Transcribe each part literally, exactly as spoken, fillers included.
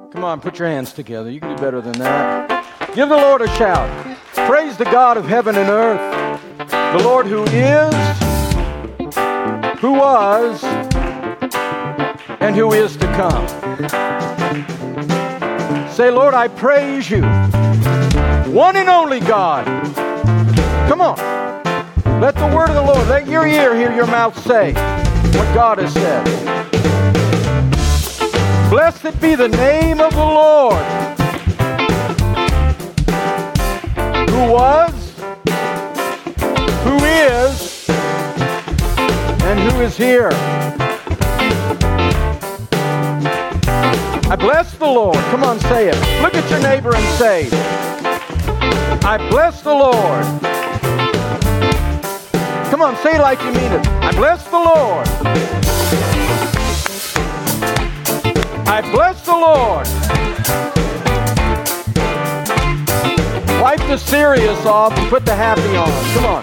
Come on, put your hands together. You can do better than that. Give the Lord a shout. Praise the God of heaven and earth, the Lord who is, who was, and who is to come. Say, Lord, I praise you. One and only God. Come on. Let the word of the Lord, let your ear hear your mouth say what God has said. Blessed be the name of the Lord, who was, who is, and who is here. I bless the Lord. Come on, say it. Look at your neighbor and say, I bless the Lord. Come on, say it like you mean it. I bless the Lord. I bless the Lord. Wipe the serious off and put the happy on. Come on.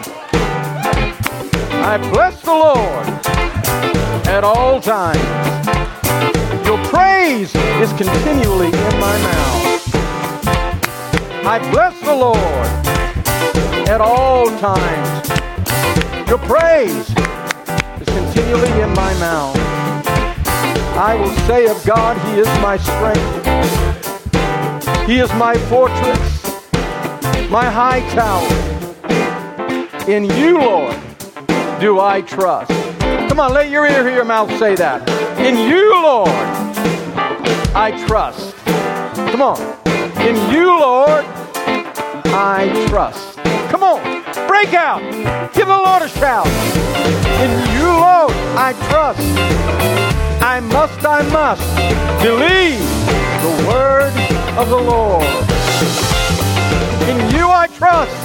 I bless the Lord at all times. Your praise is continually in my mouth. I bless the Lord at all times. Your praise is continually in my mouth. I will say of God, He is my strength. He is my fortress, my high tower. In you, Lord, do I trust. Come on, let your ear hear your mouth say that. In you, Lord, I trust. Come on. In you, Lord, I trust. Come on. Break out. Give the Lord a shout. In you, Lord, I trust. I must, I must believe the word of the Lord. In you I trust.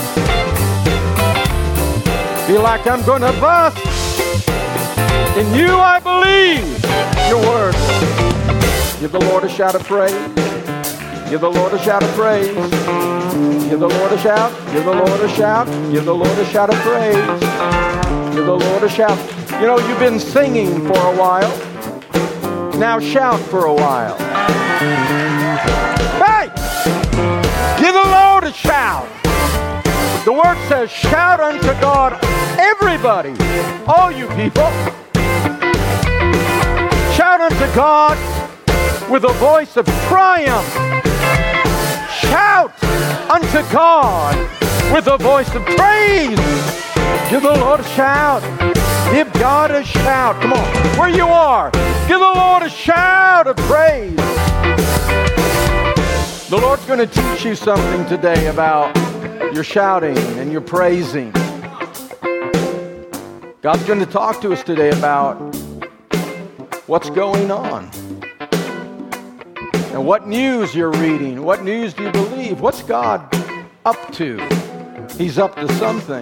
Feel like I'm going to bust. In you I believe your word. Give the Lord a shout of praise. Give the Lord a shout of praise. Give the Lord a shout. Give the Lord a shout. Give the Lord a shout of praise. Give the Lord a shout. You know, you've been singing for a while. Now shout for a while. Hey! Give the Lord a shout. The word says, shout unto God, everybody, all you people. Shout unto God with a voice of triumph. Shout unto God with a voice of praise. Give the Lord a shout. Give God a shout. Come on, where you are, give the Lord a shout of praise. The Lord's going to teach you something today about your shouting and your praising. God's going to talk to us today about what's going on. And what news you're reading. What news do you believe? What's God up to? He's up to something.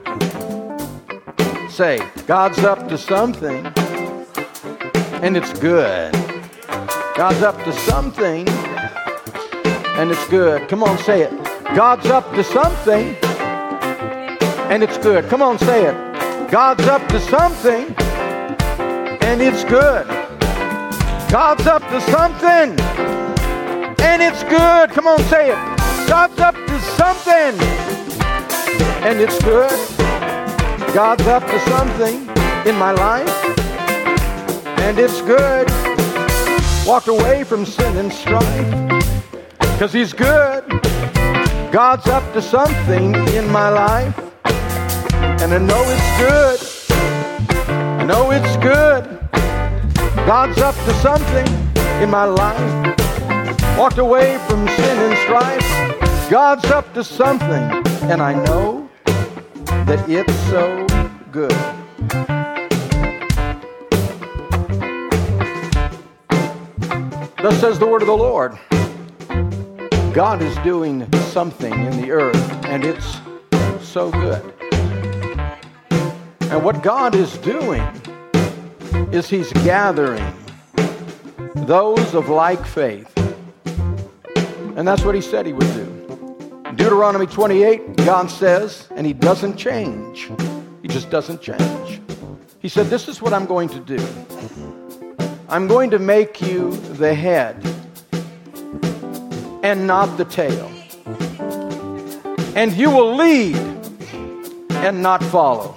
Say, God's up to something, and it's good. God's up to something, and it's good. Come on, say it. God's up to something, and it's good. Come on, say it. God's up to something, and it's good. God's up to something, and it's good. Come on, say it. God's up to something, and it's good. God's up to something in my life, and it's good. Walk away from sin and strife, because He's good. God's up to something in my life, and I know it's good. I know it's good. God's up to something in my life. Walked away from sin and strife. God's up to something, and I know that it's so good. Thus says the word of the Lord. God is doing something in the earth, and it's so good. And what God is doing is He's gathering those of like faith. And that's what He said He would do. In Deuteronomy twenty-eight, God says, and He doesn't change. He just doesn't change. He said, this is what I'm going to do. I'm going to make you the head and not the tail. And you will lead and not follow.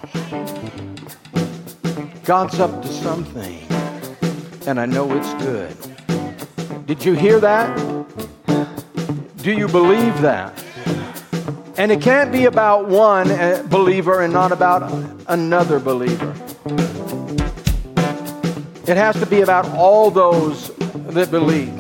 God's up to something, and I know it's good. Did you hear that? Do you believe that? And it can't be about one believer and not about another believer. It has to be about all those that believe.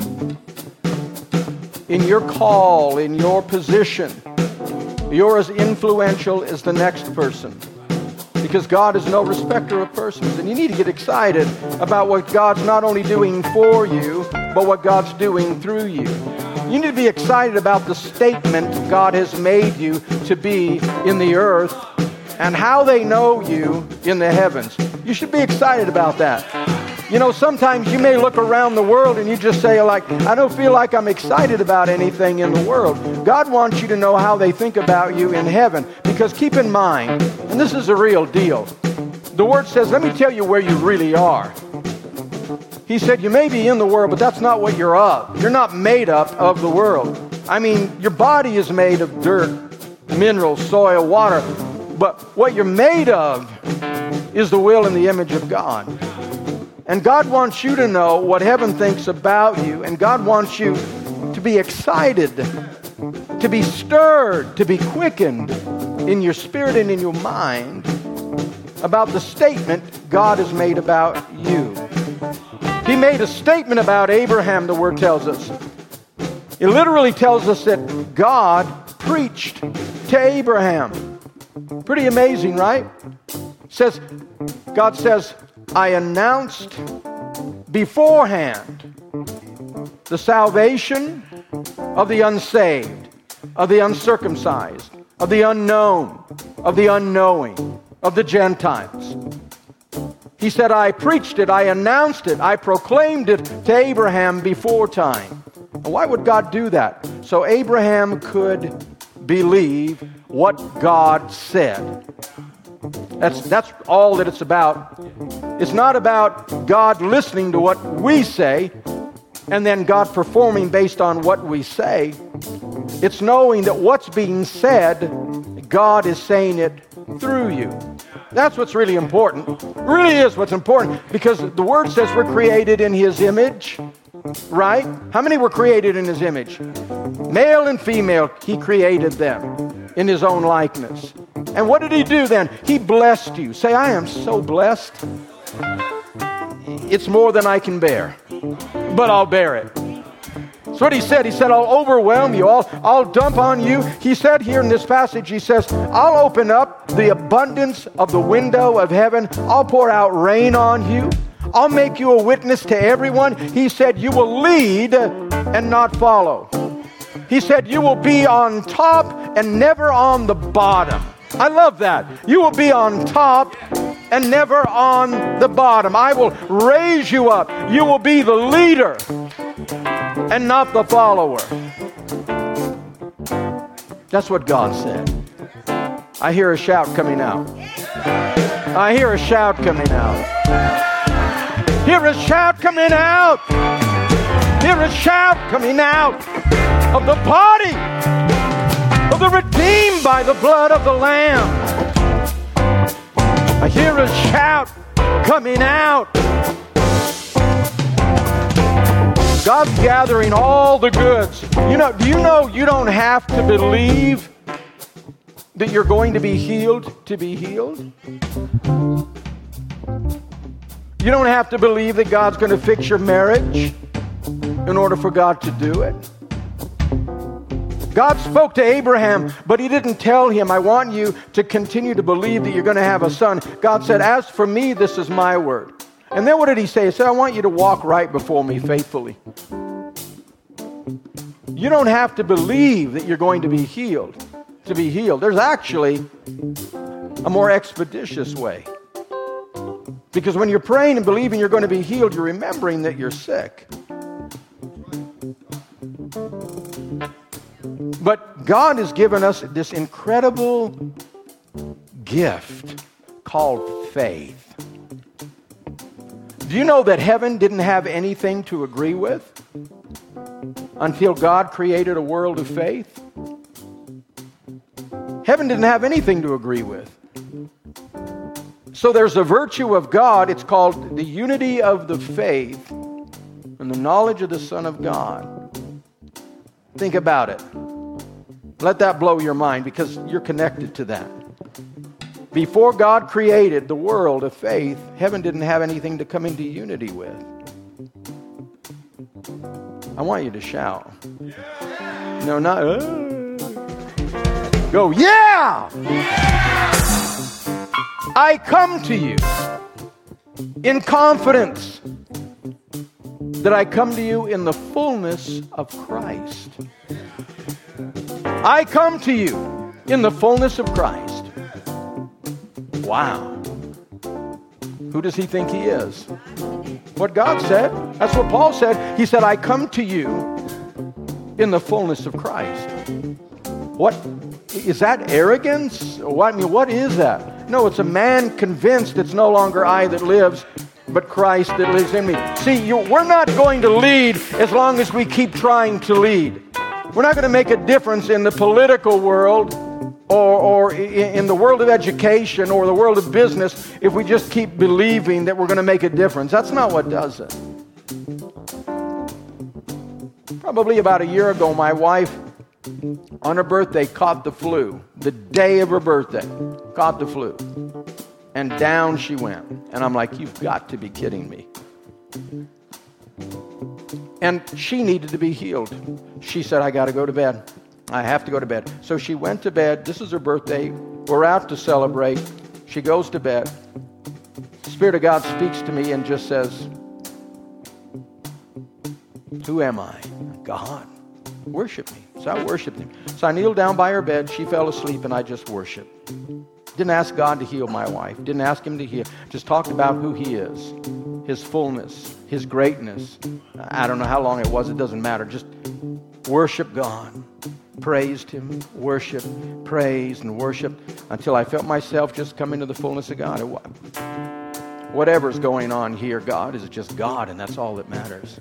In your call, in your position, you're as influential as the next person. Because God is no respecter of persons. And you need to get excited about what God's not only doing for you, but what God's doing through you. You need to be excited about the statement God has made you to be in the earth and how they know you in the heavens. You should be excited about that. You know, sometimes you may look around the world and you just say, like, I don't feel like I'm excited about anything in the world. God wants you to know how they think about you in heaven. Because keep in mind, and this is a real deal, the Word says, let me tell you where you really are. He said, you may be in the world, but that's not what you're of. You're not made up of the world. I mean, your body is made of dirt, minerals, soil, water. But what you're made of is the will and the image of God. And God wants you to know what heaven thinks about you. And God wants you to be excited, to be stirred, to be quickened in your spirit and in your mind about the statement God has made about you. He made a statement about Abraham, the Word tells us. It literally tells us that God preached to Abraham. Pretty amazing, right? It says, God says, I announced beforehand the salvation of the unsaved, of the uncircumcised, of the unknown, of the unknowing, of the Gentiles. He said, I preached it, I announced it, I proclaimed it to Abraham before time. And why would God do that? So Abraham could believe what God said. That's, that's all that it's about. It's not about God listening to what we say and then God performing based on what we say. It's knowing that what's being said, God is saying it through you. That's what's really important. It really is what's important, because the Word says we're created in His image, right? How many were created in His image? Male and female, He created them in His own likeness. And what did He do then? He blessed you. Say, I am so blessed. It's more than I can bear, but I'll bear it. That's what He said. He said, I'll overwhelm you. I'll, I'll dump on you. He said here in this passage, He says, I'll open up the abundance of the window of heaven. I'll pour out rain on you. I'll make you a witness to everyone. He said, you will lead and not follow. He said, you will be on top and never on the bottom. I love that. You will be on top and never on the bottom. I will raise you up. You will be the leader and not the follower. That's what God said. I hear a shout coming out. I hear a shout coming out. Hear a shout coming out. Hear a shout coming out of the body of the redeemed by the blood of the Lamb. I hear a shout coming out. God's gathering all the goods. You know, do you know you don't have to believe that you're going to be healed to be healed? You don't have to believe that God's going to fix your marriage in order for God to do it. God spoke to Abraham, but He didn't tell him, I want you to continue to believe that you're going to have a son. God said, as for me, this is my word. And then what did He say? He said, I want you to walk right before me faithfully. You don't have to believe that you're going to be healed to be healed. There's actually a more expeditious way. Because when you're praying and believing you're going to be healed, you're remembering that you're sick. But God has given us this incredible gift called faith. Do you know that heaven didn't have anything to agree with? until God created a world of faith. Heaven didn't have anything to agree with. So there's a virtue of God. It's called the unity of the faith and the knowledge of the Son of God. Think about it. Let that blow your mind, because you're connected to that. Before God created the world of faith, heaven didn't have anything to come into unity with. I want you to shout. No, not... Uh. Go, yeah! I come to you in confidence that I come to you in the fullness of Christ. I come to you in the fullness of Christ. Wow. Who does he think he is? What God said. That's what Paul said. He said, I come to you in the fullness of Christ. What? Is that arrogance? What, I mean, what is that? No, it's a man convinced it's no longer I that lives, but Christ that lives in me. See, you, we're not going to lead as long as we keep trying to lead. We're not going to make a difference in the political world or, or in the world of education or the world of business if we just keep believing that we're going to make a difference. That's not what does it. Probably about a year ago, my wife, on her birthday, caught the flu. The day of her birthday, caught the flu. And down she went. And I'm like, you've got to be kidding me. And she needed to be healed. She said, I got to go to bed. I have to go to bed. So she went to bed. This is her birthday. We're out to celebrate. She goes to bed. The Spirit of God speaks to me and just says, who am I? God. Worship me. So I worshiped him. So I kneeled down by her bed. She fell asleep and I just worshiped. Didn't ask God to heal my wife. Didn't ask him to heal. Just talked about who he is. His fullness. His greatness. I don't know how long it was. It doesn't matter. Just worship God. Praised him. Worshiped. Praised and worshiped until I felt myself just come into the fullness of God. Whatever's going on here, God is just God, and that's all that matters.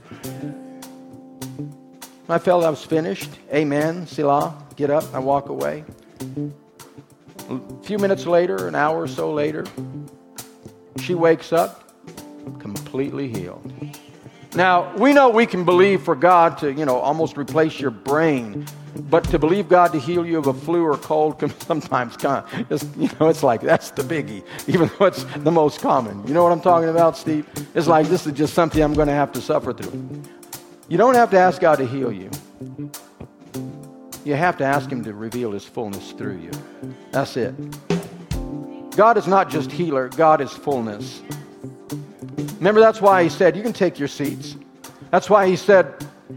I felt I was finished. Amen. Selah. Get up. I walk away. A few minutes later, an hour or so later, she wakes up completely healed. Now, we know we can believe for God to, you know, almost replace your brain, but to believe God to heal you of a flu or cold can sometimes kind of, just, you know, it's like, that's the biggie, even though it's the most common. You know what I'm talking about, Steve? It's like, this is just something I'm going to have to suffer through. You don't have to ask God to heal you. You have to ask him to reveal his fullness through you. That's it. God is not just healer. God is fullness. Remember, that's why he said, you can take your seats. That's why he said,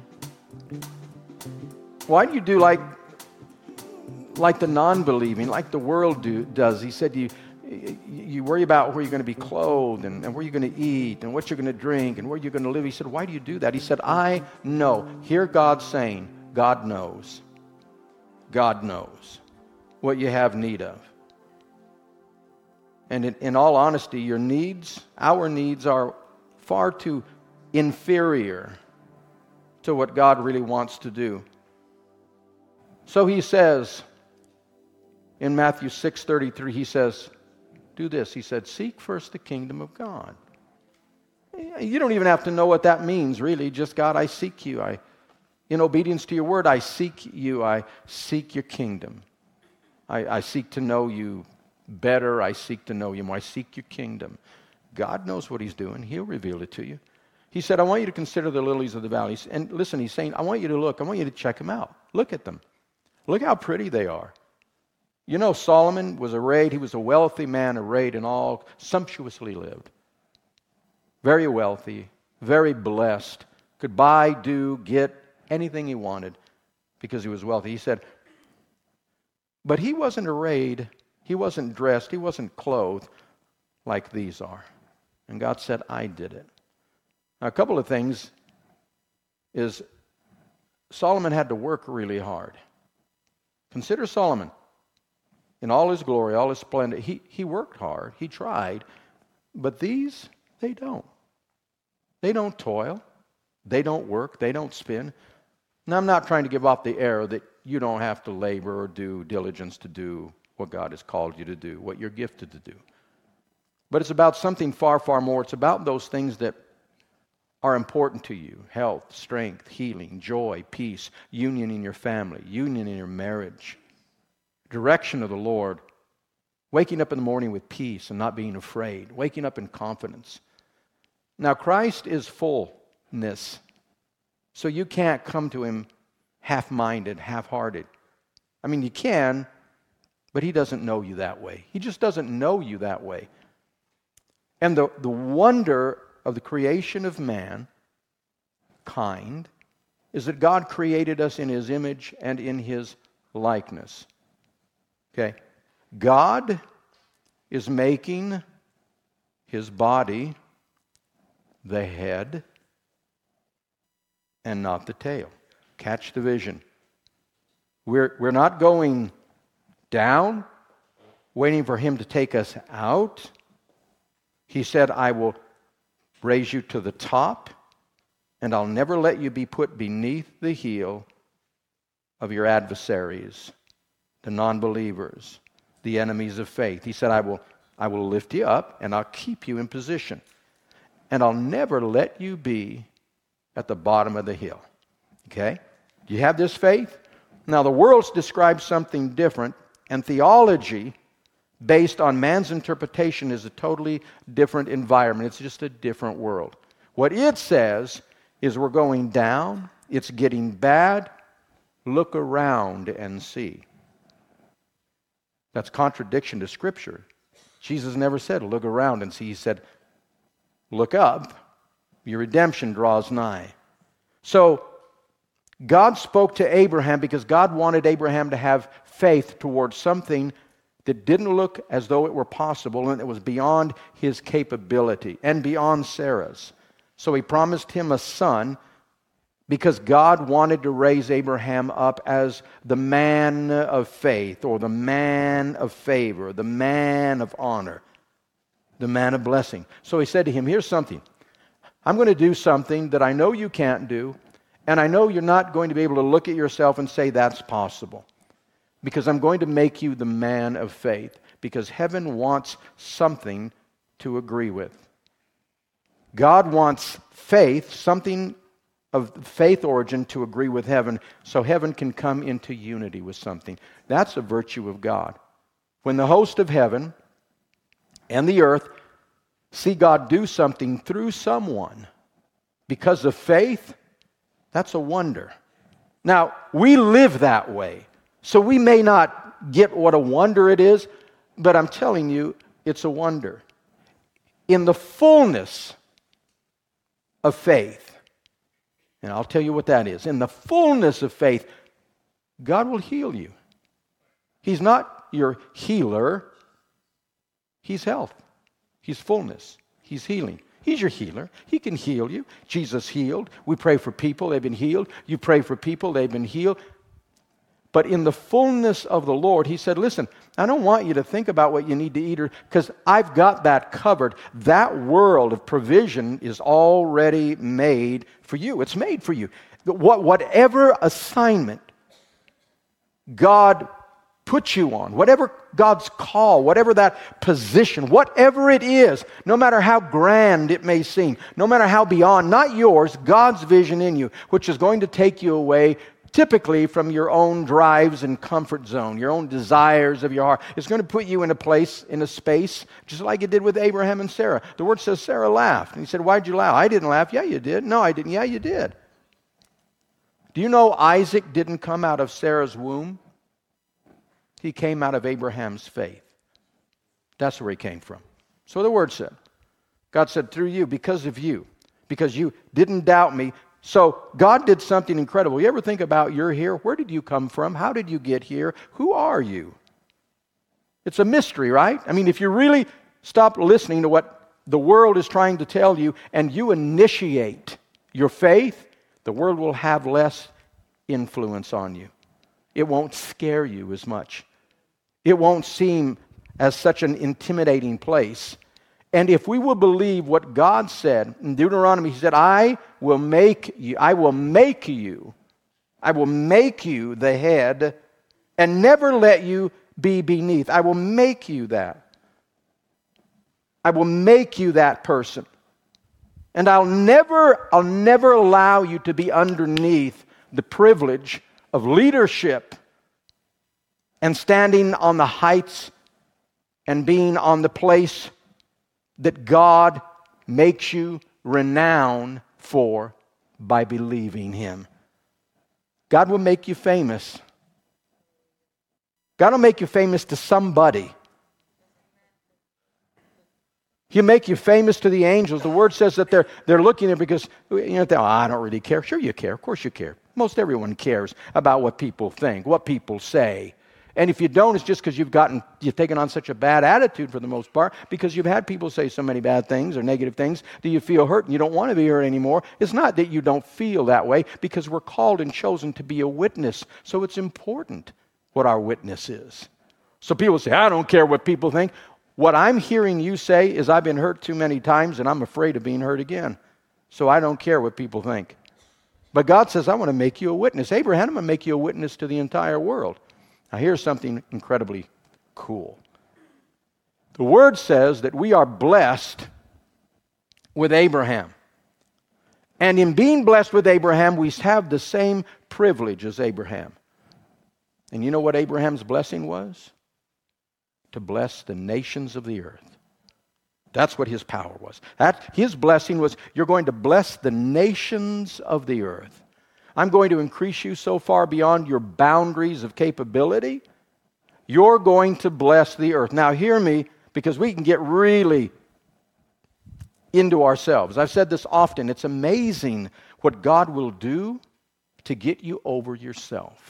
why do you do like, like the non-believing, like the world do, does? He said, you, you worry about where you're going to be clothed and, and where you're going to eat and what you're going to drink and where you're going to live. He said, why do you do that? He said, I know. Hear God saying, God knows. God knows what you have need of. And in, in all honesty, your needs, our needs are far too inferior to what God really wants to do. So he says in Matthew six thirty-three, he says, do this. He said, seek first the kingdom of God. You don't even have to know what that means, really. Just, God, I seek you. I, in obedience to your word, I seek you. I seek your kingdom. I, I seek to know you better. I seek to know you more. I seek your kingdom. God knows what he's doing. He'll reveal it to you. He said, I want you to consider the lilies of the valleys. And listen, he's saying, I want you to look. I want you to check them out. Look at them. Look how pretty they are. You know, Solomon was arrayed. He was a wealthy man, arrayed in all, sumptuously lived. Very wealthy, very blessed. Could buy, do, get anything he wanted because he was wealthy. He said, but he wasn't arrayed, he wasn't dressed, he wasn't clothed like these are. And God said, I did it. Now, a couple of things is Solomon had to work really hard. Consider Solomon. In all his glory, all his splendor, he, he worked hard, he tried, but these, they don't. They don't toil, they don't work, they don't spin. Now, I'm not trying to give off the air that you don't have to labor or do diligence to do what God has called you to do, what you're gifted to do. But it's about something far, far more. It's about those things that are important to you: health, strength, healing, joy, peace, union in your family, union in your marriage, direction of the Lord, waking up in the morning with peace and not being afraid, waking up in confidence. Now, Christ is fullness, so you can't come to Him half-minded, half-hearted. I mean, you can, but He doesn't know you that way. He just doesn't know you that way. And the, the wonder of the creation of mankind is that God created us in His image and in His likeness. Okay? God is making His body the head and not the tail. Catch the vision. We're, we're not going down, waiting for Him to take us out. He said, I will raise you to the top, and I'll never let you be put beneath the heel of your adversaries, the non-believers, the enemies of faith. He said, I will, I will lift you up, and I'll keep you in position. And I'll never let you be at the bottom of the hill. Okay? Do you have this faith? Now, the world describes something different, and theology, based on man's interpretation, is a totally different environment. It's just a different world. What it says is we're going down, it's getting bad, look around and see. That's contradiction to Scripture. Jesus never said, look around and see. He said, look up, your redemption draws nigh. So, God spoke to Abraham because God wanted Abraham to have faith towards something that didn't look as though it were possible, and it was beyond his capability and beyond Sarah's. So He promised him a son because God wanted to raise Abraham up as the man of faith, or the man of favor, the man of honor, the man of blessing. So He said to him, here's something. I'm going to do something that I know you can't do, and I know you're not going to be able to look at yourself and say that's possible. Because I'm going to make you the man of faith. Because heaven wants something to agree with. God wants faith, something of faith origin, to agree with heaven, so heaven can come into unity with something. That's a virtue of God. When the host of heaven and the earth see God do something through someone because of faith, that's a wonder. Now, we live that way. So we may not get what a wonder it is, but I'm telling you, it's a wonder. In the fullness of faith, and I'll tell you what that is. In the fullness of faith, God will heal you. He's not your healer. He's health. He's fullness. He's healing. He's your healer. He can heal you. Jesus healed. We pray for people, they've been healed. You pray for people, they've been healed. But in the fullness of the Lord, He said, listen, I don't want you to think about what you need to eat, because I've got that covered. That world of provision is already made for you. It's made for you. What, whatever assignment God puts you on, whatever God's call, whatever that position, whatever it is, no matter how grand it may seem, no matter how beyond, not yours, God's vision in you, which is going to take you away typically from your own drives and comfort zone, your own desires of your heart. It's going to put you in a place, in a space, just like it did with Abraham and Sarah. The Word says Sarah laughed. And he said, why'd you laugh? I didn't laugh. Yeah, you did. No, I didn't. Yeah, you did. Do you know Isaac didn't come out of Sarah's womb? He came out of Abraham's faith. That's where he came from. So the Word said. God said, through you, because of you, because you didn't doubt me. So God did something incredible. You ever think about you're here? Where did you come from? How did you get here? Who are you? It's a mystery, right? I mean, if you really stop listening to what the world is trying to tell you and you initiate your faith, the world will have less influence on you. It won't scare you as much. It won't seem as such an intimidating place. And if we will believe what God said in Deuteronomy, He said, I will make you, I will make you I will make you the head and never let you be beneath. I will make you that. I will make you that person. And I'll never, I'll never allow you to be underneath the privilege of leadership and standing on the heights and being on the place that God makes you renowned for by believing Him. God will make you famous. God will make you famous to somebody. He'll make you famous to the angels. The Word says that they're they're looking there because, you know, they, oh, I don't really care. Sure you care. Of course you care. Most everyone cares about what people think, what people say. And if you don't, it's just because you've gotten, you've taken on such a bad attitude for the most part, because you've had people say so many bad things or negative things that you feel hurt and you don't want to be hurt anymore. It's not that you don't feel that way, because we're called and chosen to be a witness. So it's important what our witness is. So people say, I don't care what people think. What I'm hearing you say is, I've been hurt too many times and I'm afraid of being hurt again. So I don't care what people think. But God says, I want to make you a witness. Abraham, I'm going to make you a witness to the entire world. Now here's something incredibly cool. The Word says that we are blessed with Abraham. And in being blessed with Abraham, we have the same privilege as Abraham. And you know what Abraham's blessing was? To bless the nations of the earth. That's what his power was. That, his blessing was, you're going to bless the nations of the earth. I'm going to increase you so far beyond your boundaries of capability. You're going to bless the earth. Now hear me, because we can get really into ourselves. I've said this often. It's amazing what God will do to get you over yourself.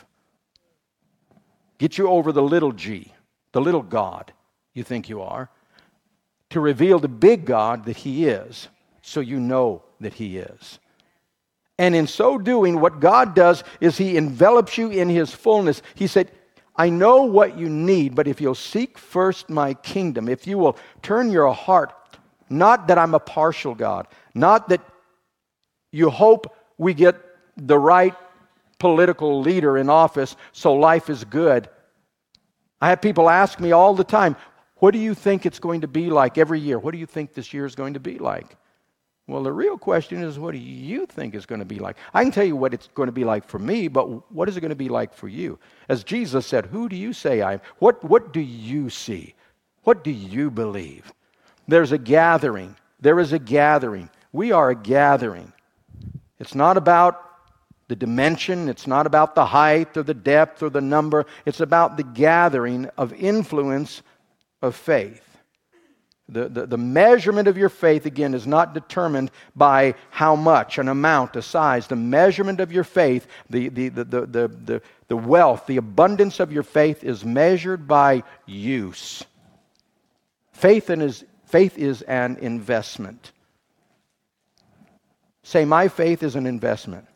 Get you over the little g, the little God you think you are, to reveal the big God that He is, so you know that He is. And in so doing, what God does is He envelops you in His fullness. He said, I know what you need, but if you'll seek first my kingdom, if you will turn your heart, not that I'm a partial God, not that you hope we get the right political leader in office so life is good. I have people ask me all the time, what do you think it's going to be like every year? What do you think this year is going to be like? Well, the real question is, what do you think it's going to be like? I can tell you what it's going to be like for me, but what is it going to be like for you? As Jesus said, who do you say I am? What, what do you see? What do you believe? There's a gathering. There is a gathering. We are a gathering. It's not about the dimension. It's not about the height or the depth or the number. It's about the gathering of influence of faith. The, the, the measurement of your faith, again, is not determined by how much, an amount, a size. The measurement of your faith, the, the, the, the, the, the, the wealth, the abundance of your faith is measured by use. Faith, and is, faith is an investment. Say, my faith is an investment.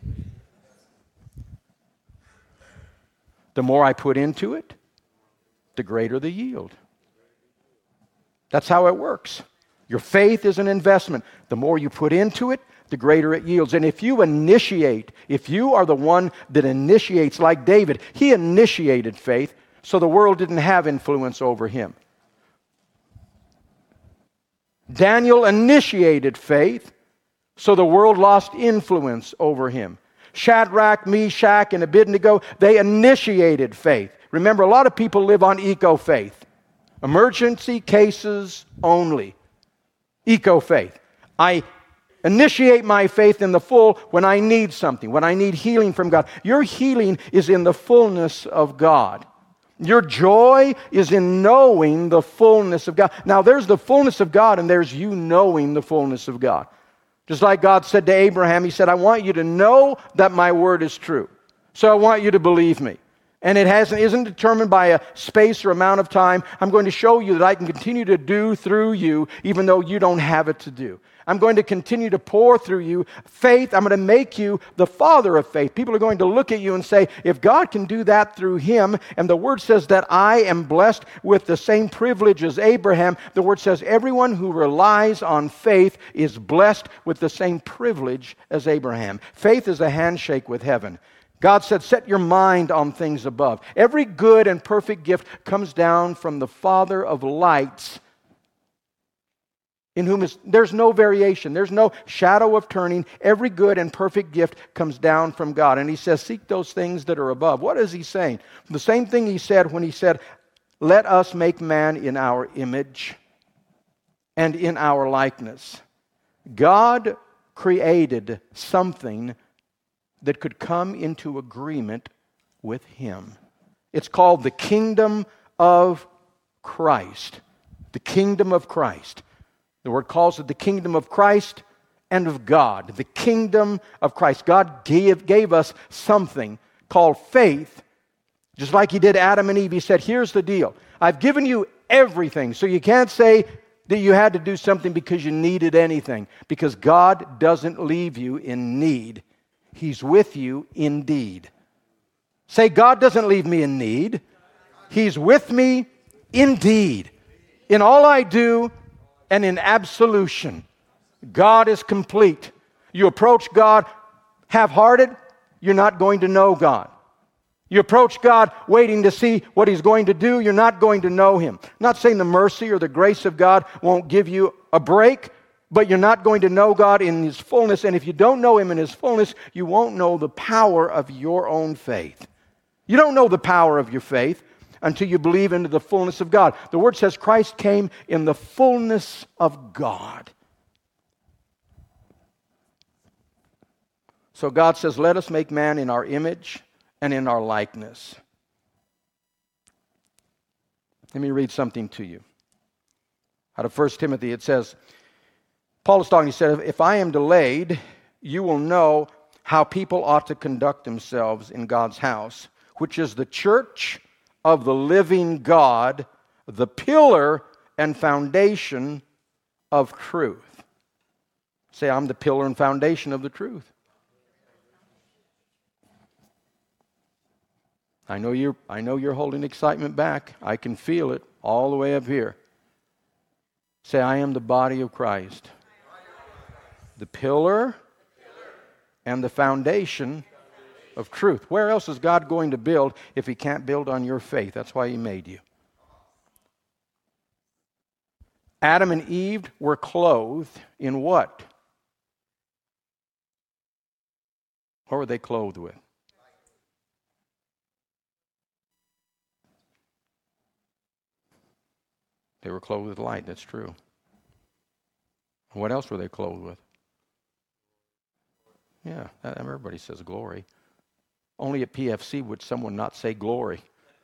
The more I put into it, the greater the yield. That's how it works. Your faith is an investment. The more you put into it, the greater it yields. And if you initiate, if you are the one that initiates, like David, he initiated faith, so the world didn't have influence over him. Daniel initiated faith, so the world lost influence over him. Shadrach, Meshach, and Abednego, they initiated faith. Remember, a lot of people live on eco-faith. Emergency cases only. Eco-faith. I initiate my faith in the full when I need something, when I need healing from God. Your healing is in the fullness of God. Your joy is in knowing the fullness of God. Now, there's the fullness of God, and there's you knowing the fullness of God. Just like God said to Abraham, He said, I want you to know that my word is true. So I want you to believe me. And it hasn't, isn't determined by a space or amount of time. I'm going to show you that I can continue to do through you, even though you don't have it to do. I'm going to continue to pour through you faith. I'm going to make you the father of faith. People are going to look at you and say, if God can do that through him, and the Word says that I am blessed with the same privilege as Abraham, the Word says everyone who relies on faith is blessed with the same privilege as Abraham. Faith is a handshake with heaven. God said, set your mind on things above. Every good and perfect gift comes down from the Father of lights, in whom is, there's no variation. There's no shadow of turning. Every good and perfect gift comes down from God. And he says, seek those things that are above. What is he saying? The same thing he said when he said, let us make man in our image and in our likeness. God created something that could come into agreement with him. It's called the kingdom of Christ. The kingdom of Christ. The word calls it the kingdom of Christ and of God. The kingdom of Christ. God gave, gave us something called faith. Just like he did Adam and Eve. He said, here's the deal. I've given you everything. So you can't say that you had to do something because you needed anything. Because God doesn't leave you in need. He's with you indeed. Say, God doesn't leave me in need. He's with me indeed. In all I do and in absolution. God is complete. You approach God half-hearted, you're not going to know God. You approach God waiting to see what he's going to do, you're not going to know him. I'm not saying the mercy or the grace of God won't give you a break, but you're not going to know God in his fullness. And if you don't know him in his fullness, you won't know the power of your own faith. You don't know the power of your faith until you believe into the fullness of God. The word says Christ came in the fullness of God. So God says, let us make man in our image and in our likeness. Let me read something to you. Out of First Timothy, it says, Paul is talking, he said, if I am delayed, you will know how people ought to conduct themselves in God's house, which is the church of the living God, the pillar and foundation of truth. Say, I'm the pillar and foundation of the truth. I know you're, I know you're holding excitement back. I can feel it all the way up here. Say, I am the body of Christ. The pillar and the foundation of truth. Where else is God going to build if he can't build on your faith? That's why he made you. Adam and Eve were clothed in what? What were they clothed with? They were clothed with light, that's true. What else were they clothed with? Yeah, everybody says glory. Only at P F C would someone not say glory.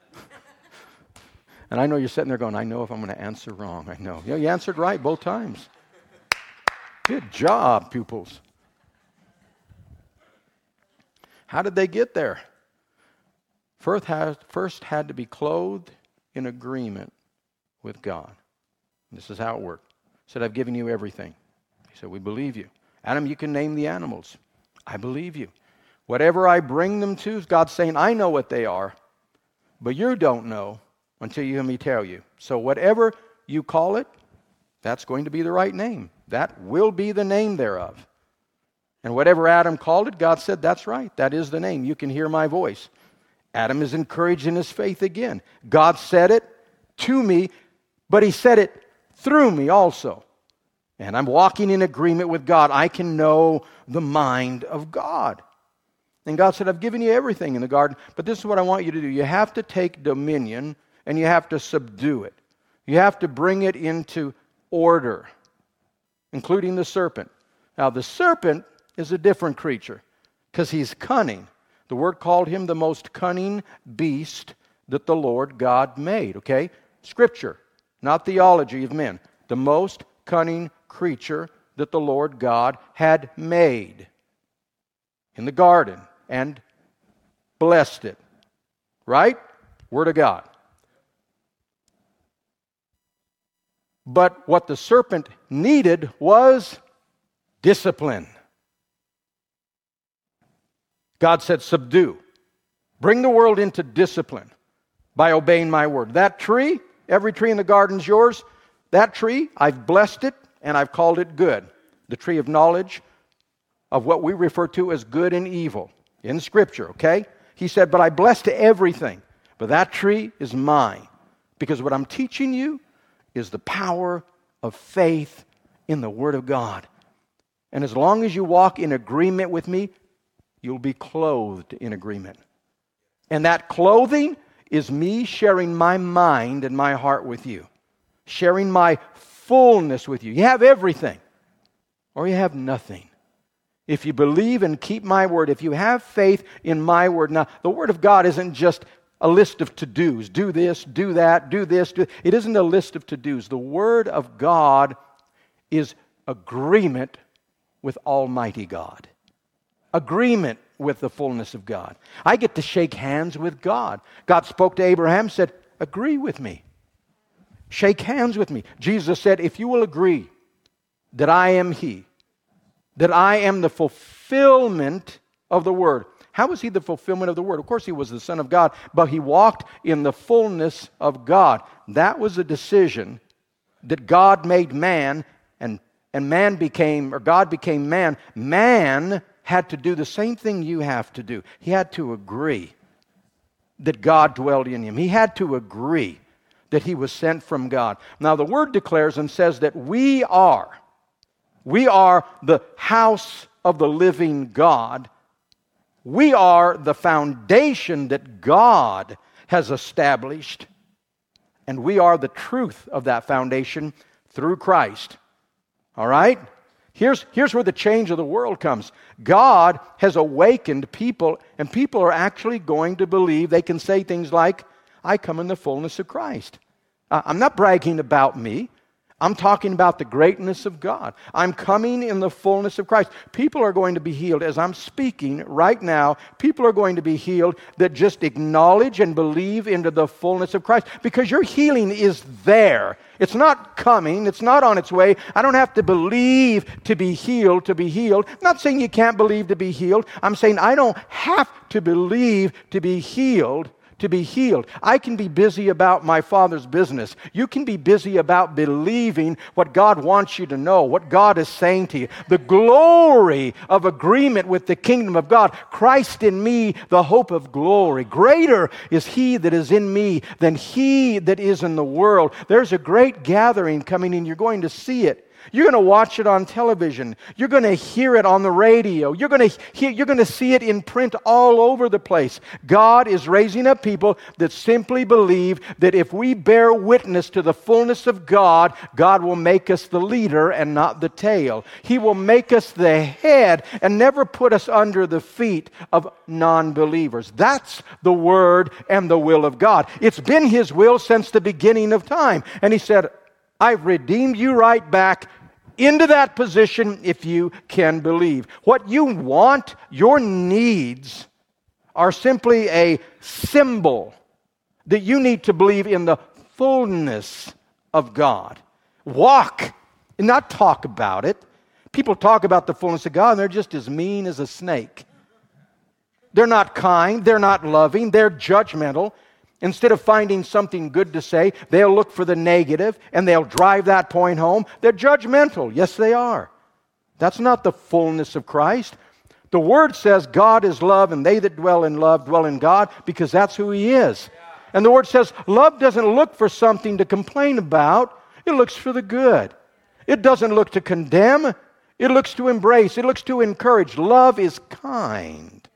And I know you're sitting there going, I know if I'm going to answer wrong. I know. Yeah, you answered right both times. Good job, pupils. How did they get there? First had, first had to be clothed in agreement with God. This is how it worked. He said, I've given you everything. He said, we believe you. Adam, you can name the animals. I believe you. Whatever I bring them to, God's saying, I know what they are, but you don't know until you hear me tell you. So whatever you call it, that's going to be the right name. That will be the name thereof. And whatever Adam called it, God said, that's right. That is the name. You can hear my voice. Adam is encouraged in his faith again. God said it to me, but he said it through me also. And I'm walking in agreement with God. I can know the mind of God. And God said, I've given you everything in the garden, but this is what I want you to do. You have to take dominion and you have to subdue it. You have to bring it into order, including the serpent. Now, the serpent is a different creature because he's cunning. The word called him the most cunning beast that the Lord God made, okay? Scripture, not theology of men. The most cunning creature that the Lord God had made in the garden and blessed it. Right? Word of God. But what the serpent needed was discipline. God said, subdue. Bring the world into discipline by obeying my word. That tree, every tree in the garden's yours. That tree, I've blessed it and I've called it good. The tree of knowledge of what we refer to as good and evil. in Scripture, okay? He said, but I blessed everything, but that tree is mine. Because what I'm teaching you is the power of faith in the Word of God. And as long as you walk in agreement with me, you'll be clothed in agreement. And that clothing is me sharing my mind and my heart with you. Sharing my fullness with you. You have everything, or you have nothing. If you believe and keep my word, if you have faith in my word. Now, the Word of God isn't just a list of to-dos. Do this, do that, do this. Do... It isn't a list of to-dos. The Word of God is agreement with Almighty God. Agreement with the fullness of God. I get to shake hands with God. God spoke to Abraham, said, agree with me. Shake hands with me. Jesus said, if you will agree that I am He, that I am the fulfillment of the Word. How was He the fulfillment of the Word? Of course, He was the Son of God, but He walked in the fullness of God. That was a decision that God made man, and, and man became, or God became man. Man had to do the same thing you have to do. He had to agree that God dwelled in him. He had to agree that he was sent from God. Now, the Word declares and says that we are, we are the house of the living God. We are the foundation that God has established, and we are the truth of that foundation through Christ. All right? Here's, here's where the change of the world comes. God has awakened people, and people are actually going to believe. They can say things like, I come in the fullness of Christ. Uh, I'm not bragging about me. I'm talking about the greatness of God. I'm coming in the fullness of Christ. People are going to be healed. As I'm speaking right now, people are going to be healed that just acknowledge and believe into the fullness of Christ, because your healing is there. It's not coming. It's not on its way. I don't have to believe to be healed to be healed. I'm not saying you can't believe to be healed. I'm saying I don't have to believe to be healed to be healed. I can be busy about my Father's business. You can be busy about believing what God wants you to know, what God is saying to you. The glory of agreement with the kingdom of God. Christ in me, the hope of glory. Greater is He that is in me than he that is in the world. There's a great gathering coming, and you're going to see it. You're going to watch it on television. You're going to hear it on the radio. You're going to hear, you're going to see it in print all over the place. God is raising up people that simply believe that if we bear witness to the fullness of God, God will make us the leader and not the tail. He will make us the head and never put us under the feet of non-believers. That's the word and the will of God. It's been His will since the beginning of time. And He said, I've redeemed you right back into that position if you can believe. What you want, your needs, are simply a symbol that you need to believe in the fullness of God. Walk, and not talk about it. People talk about the fullness of God, and they're just as mean as a snake. They're not kind, they're not loving, they're judgmental. Instead of finding something good to say, they'll look for the negative and they'll drive that point home. They're judgmental. Yes, they are. That's not the fullness of Christ. The Word says God is love, and they that dwell in love dwell in God, because that's who He is. And the Word says love doesn't look for something to complain about. It looks for the good. It doesn't look to condemn. It looks to embrace. It looks to encourage. Love is kind.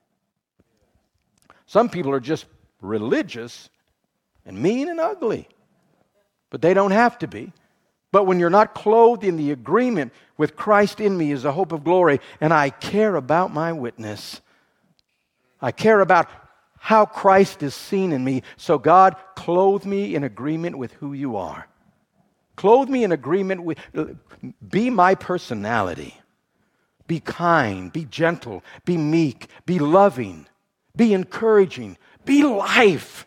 Some people are just religious and mean and ugly, but they don't have to be. But when you're not clothed in the agreement with Christ in me as the hope of glory, and I care about my witness, I care about how Christ is seen in me. So God, clothe me in agreement with who you are. Clothe me in agreement with, be my personality. Be kind, be gentle, be meek, be loving, be encouraging, be life.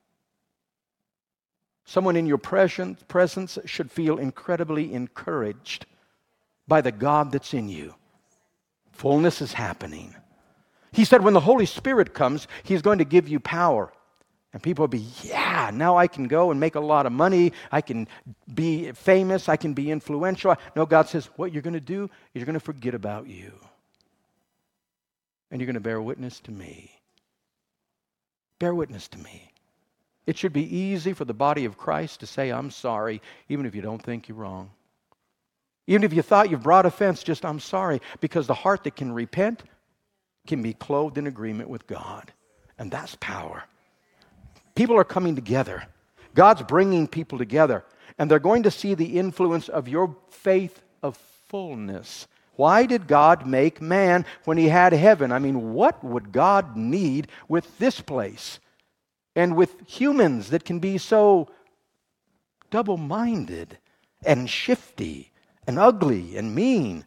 Someone in your presence should feel incredibly encouraged by the God that's in you. Fullness is happening. He said when the Holy Spirit comes, He's going to give you power. And people will be, yeah, now I can go and make a lot of money. I can be famous. I can be influential. No, God says, what you're going to do is you're going to forget about you. and you're going to bear witness to me. Bear witness to me. It should be easy for the body of Christ to say, I'm sorry, even if you don't think you're wrong. Even if you thought you've brought offense, just I'm sorry, because the heart that can repent can be clothed in agreement with God. And that's power. People are coming together. God's bringing people together. And they're going to see the influence of your faith of fullness. Why did God make man when he had heaven? I mean, what would God need with this place? And with humans that can be so double-minded and shifty and ugly and mean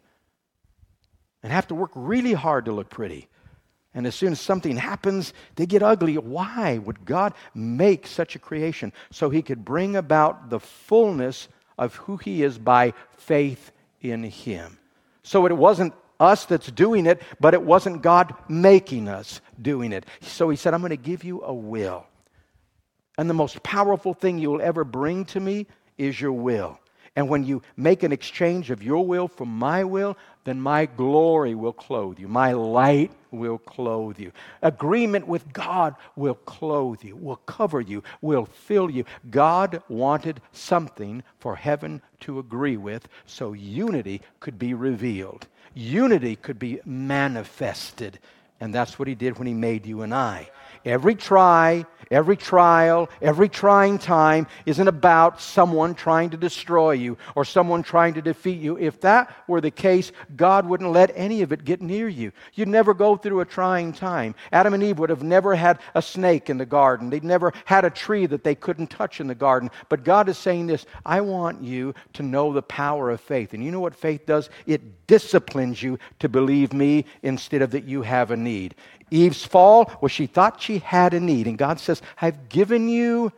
and have to work really hard to look pretty. And as soon as something happens, they get ugly. Why would God make such a creation? So he could bring about the fullness of who he is by faith in him. So it wasn't us that's doing it, but it wasn't God making us doing it. So he said, I'm going to give you a will. And the most powerful thing you'll ever bring to me is your will. And when you make an exchange of your will for my will, then my glory will clothe you. My light will clothe you. Agreement with God will clothe you, will cover you, will fill you. God wanted something for heaven to agree with so unity could be revealed. Unity could be manifested. And that's what he did when he made you and I. Every try, every trial, every trying time isn't about someone trying to destroy you or someone trying to defeat you. If that were the case, God wouldn't let any of it get near you. You'd never go through a trying time. Adam and Eve would have never had a snake in the garden. They'd never had a tree that they couldn't touch in the garden. But God is saying this, I want you to know the power of faith. And you know what faith does? It disciplines you to believe me instead of that you have a need. Eve's fall was she thought she had a need. And God says, I've given you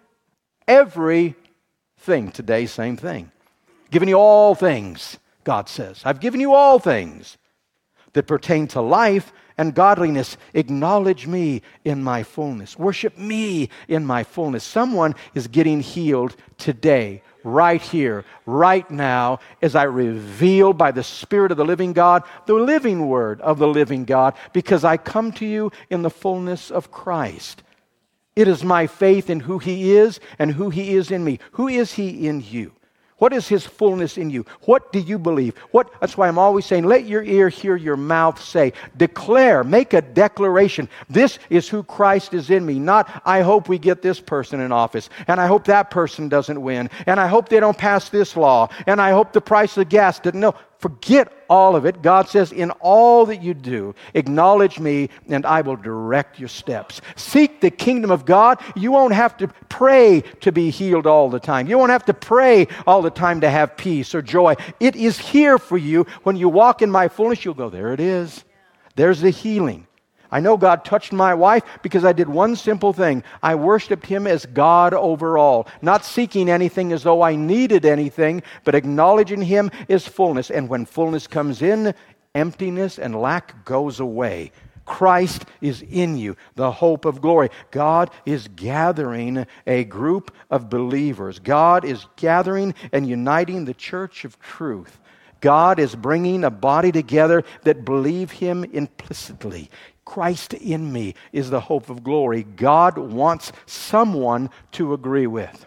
everything today, same thing. Given you all things, God says. I've given you all things that pertain to life and godliness. Acknowledge me in my fullness. Worship me in my fullness. Someone is getting healed today, right here, right now, as I reveal by the Spirit of the living God, the living Word of the living God, because I come to you in the fullness of Christ. It is my faith in who He is and who He is in me. Who is He in you? What is His fullness in you? What do you believe? What? That's why I'm always saying, let your ear hear your mouth say. Declare, make a declaration. This is who Christ is in me. Not, I hope we get this person in office, and I hope that person doesn't win, and I hope they don't pass this law, and I hope the price of gas didn't. No, forget all of it. God says, in all that you do, acknowledge me, and I will direct your steps. Seek the kingdom of God. You won't have to pray to be healed all the time. You won't have to pray all the time to have peace or joy. It is here for you. When you walk in my fullness, you'll go, there it is. There's the healing. I know God touched my wife because I did one simple thing. I worshiped Him as God over all, not seeking anything as though I needed anything, but acknowledging Him as fullness. And when fullness comes in, emptiness and lack goes away. Christ is in you, the hope of glory. God is gathering a group of believers. God is gathering and uniting the church of truth. God is bringing a body together that believe Him implicitly. Christ in me is the hope of glory. God wants someone to agree with.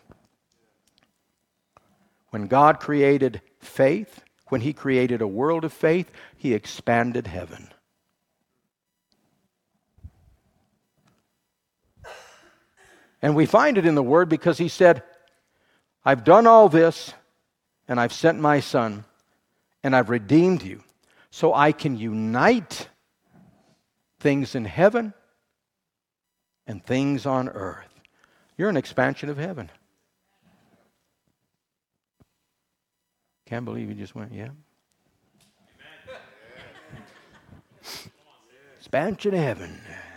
When God created faith, when He created a world of faith, He expanded heaven. And we find it in the Word because He said, I've done all this, and I've sent my Son, and I've redeemed you, so I can unite things in heaven and things on earth. You're an expansion of heaven. Can't believe you just went, yeah. Expansion of heaven.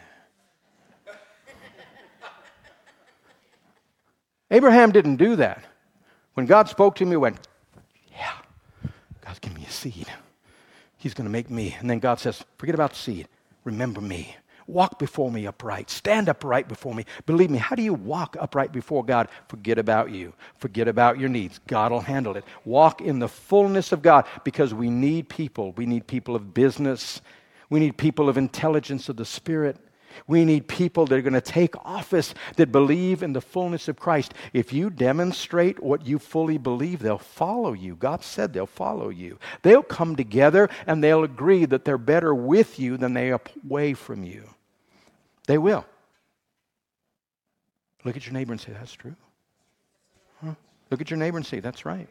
Abraham didn't do that. When God spoke to him, he went, yeah, God's giving me a seed. He's going to make me. And then God says, forget about seed. Remember me. Walk before me upright. Stand upright before me. Believe me, how do you walk upright before God? Forget about you. Forget about your needs. God will handle it. Walk in the fullness of God because we need people. We need people of business. We need people of intelligence of the Spirit. We need people that are going to take office, that believe in the fullness of Christ. If you demonstrate what you fully believe, they'll follow you. God said they'll follow you. They'll come together and they'll agree that they're better with you than they are away from you. They will. Look at your neighbor and say, that's true. Huh? Look at your neighbor and say, that's right.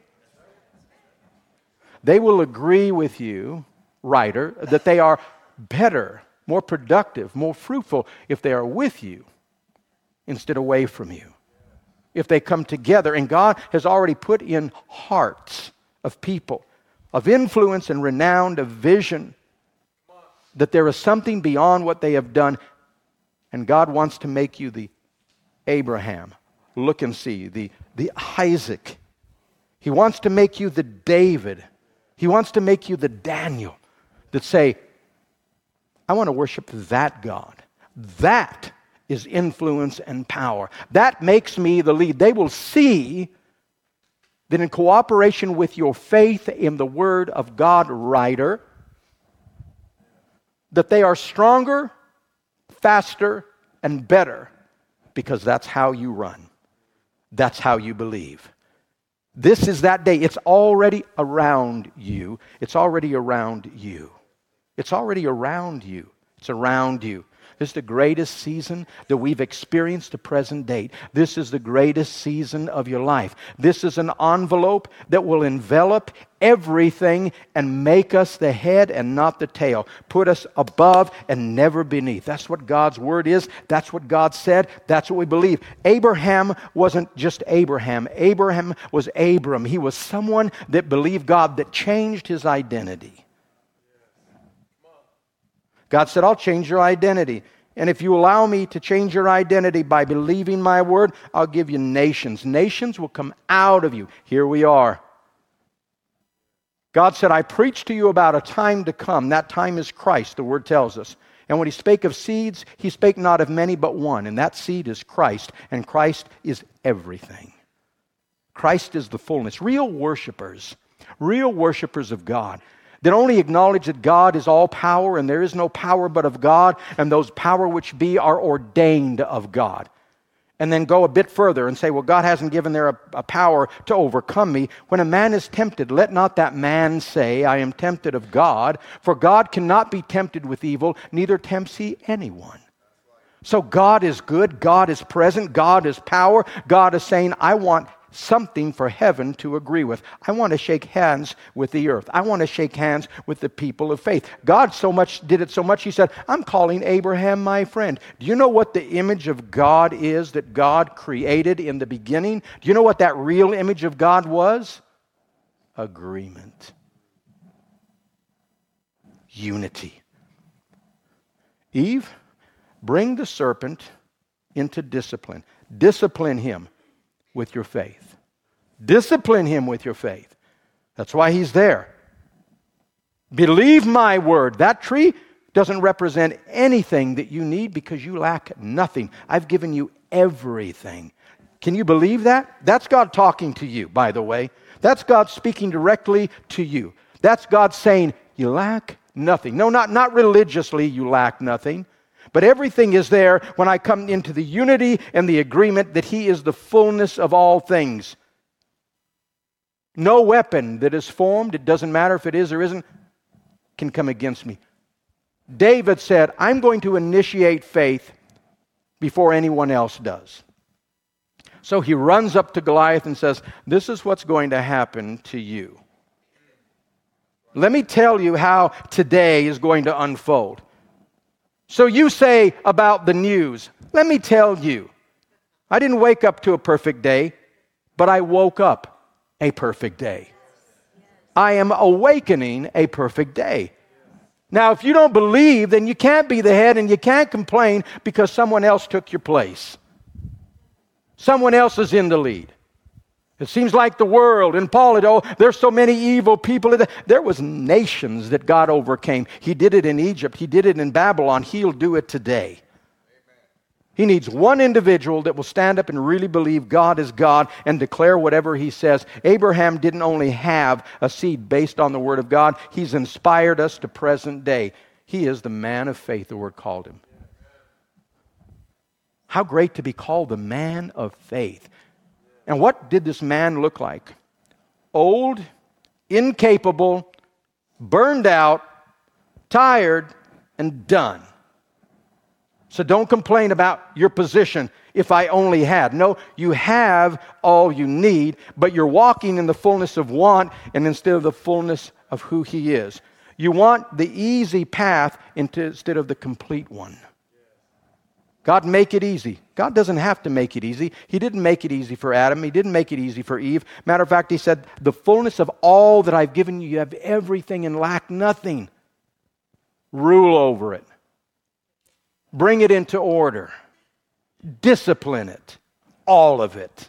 They will agree with you, writer, that they are better, more productive, more fruitful if they are with you instead away from you. If they come together, and God has already put in hearts of people of influence and renown, of vision, that there is something beyond what they have done, and God wants to make you the Abraham, look and see, the, the Isaac. He wants to make you the David. He wants to make you the Daniel that say, I want to worship that God. That is influence and power. That makes me the lead. They will see that in cooperation with your faith in the Word of God, writer, that they are stronger, faster, and better because that's how you run. That's how you believe. This is that day. It's already around you. It's already around you. It's already around you. It's around you. This is the greatest season that we've experienced to present date. This is the greatest season of your life. This is an envelope that will envelop everything and make us the head and not the tail. Put us above and never beneath. That's what God's Word is. That's what God said. That's what we believe. Abraham wasn't just Abraham. Abraham was Abram. He was someone that believed God, that changed his identity. God said, I'll change your identity. And if you allow me to change your identity by believing my word, I'll give you nations. Nations will come out of you. Here we are. God said, I preach to you about a time to come. That time is Christ, the word tells us. And when he spake of seeds, he spake not of many but one. And that seed is Christ. And Christ is everything. Christ is the fullness. Real worshipers, real worshipers of God, that only acknowledge that God is all power and there is no power but of God, and those power which be are ordained of God. And then go a bit further and say, well, God hasn't given there a, a power to overcome me. When a man is tempted, let not that man say, I am tempted of God, for God cannot be tempted with evil, neither tempts he anyone. So God is good, God is present, God is power. God is saying, I want something for heaven to agree with. I want to shake hands with the earth. I want to shake hands with the people of faith. God so much did it so much, he said, I'm calling Abraham my friend. Do you know what the image of God is that God created in the beginning? Do you know what that real image of God was? Agreement. Unity. Eve, bring the serpent into discipline. Discipline him with your faith. Discipline him with your faith. That's why he's there. Believe my word. That tree doesn't represent anything that you need because you lack nothing. I've given you everything. Can you believe that? That's God talking to you, by the way. That's God speaking directly to you. That's God saying, you lack nothing. No, not, not religiously you lack nothing. But everything is there when I come into the unity and the agreement that he is the fullness of all things. No weapon that is formed, it doesn't matter if it is or isn't, can come against me. David said, I'm going to initiate faith before anyone else does. So he runs up to Goliath and says, this is what's going to happen to you. Let me tell you how today is going to unfold. So you say about the news, let me tell you, I didn't wake up to a perfect day, but I woke up a perfect day. I am awakening a perfect day. Now, if you don't believe, then you can't be the head and you can't complain because someone else took your place. Someone else is in the lead. It seems like the world and Paul, oh, there's so many evil people. There was nations that God overcame. He did it in Egypt. He did it in Babylon. He'll do it today. He needs one individual that will stand up and really believe God is God and declare whatever he says. Abraham didn't only have a seed based on the Word of God. He's inspired us to present day. He is the man of faith, the Word called him. How great to be called the man of faith. And what did this man look like? Old, incapable, burned out, tired, and done. So don't complain about your position. If I only had. No, you have all you need, but you're walking in the fullness of want and instead of the fullness of who He is. You want the easy path instead of the complete one. God, make it easy. God doesn't have to make it easy. He didn't make it easy for Adam. He didn't make it easy for Eve. Matter of fact, He said, the fullness of all that I've given you, you have everything and lack nothing. Rule over it. Bring it into order. Discipline it. All of it.